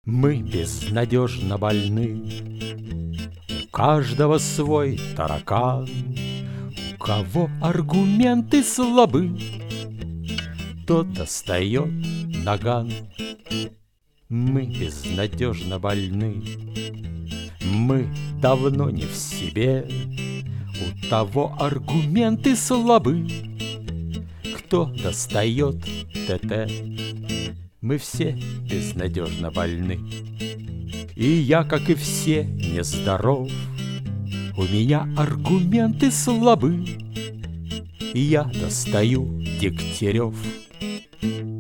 Мы безнадежно больны, у каждого свой таракан. У кого аргументы слабы, тот достает наган. Мы безнадежно больны, мы давно не в себе. У того аргументы слабы, кто достает ТТ. Мы все безнадежно больны, и я, как и все, нездоров. У меня аргументы слабы, и я достаю Дегтярев.